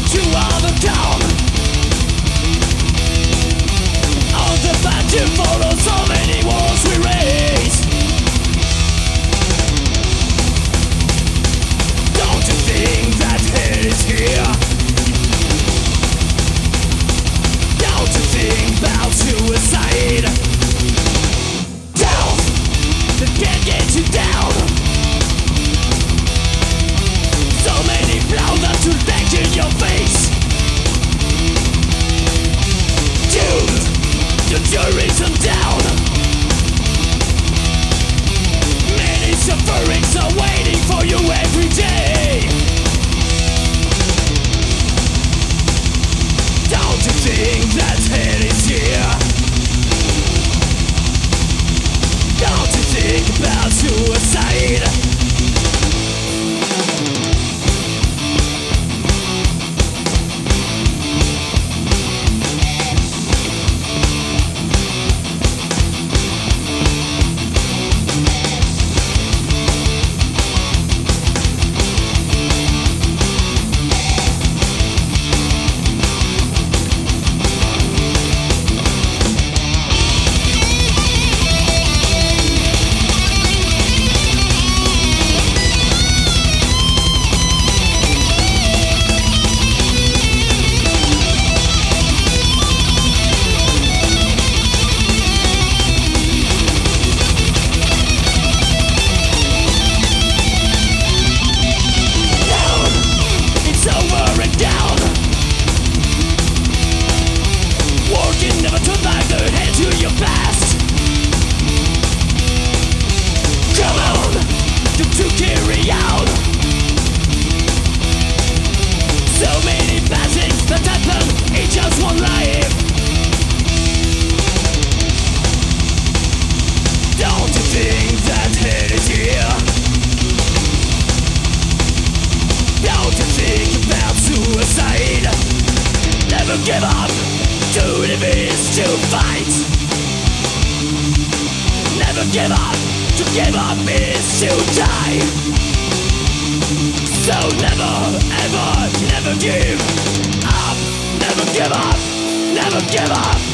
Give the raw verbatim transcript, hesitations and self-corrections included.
to overcome all the path you follow, so many walls we raise. Don't you think that hell is here? Don't you think about suicide? Down, that can't get you down. So many blows that will back in your face. Doomed, the jury's on down. Many sufferings are waiting for you every day. Don't you think that hell is here? Don't you think about suicide? Never give up, to live is to fight. Never give up, to give up is to die. So never, ever, never give up. Never give up, never give up.